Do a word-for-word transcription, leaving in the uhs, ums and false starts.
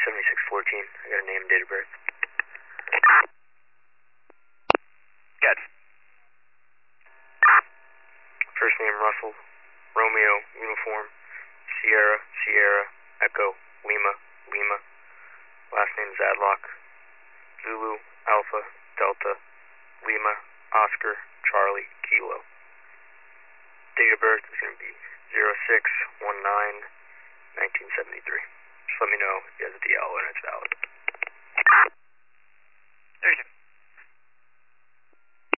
seventy-six fourteen. I got a name and date of birth. Good. First name Russell, Romeo, uniform, Sierra, Sierra, Echo, Lima, Lima. Last name Zadlock, Zulu, Alpha, Delta, Lima, Oscar, Charlie, Kilo. Date of birth is going to be zero six one nine nineteen seventy-three. Just let me know if you have the D L when it's valid.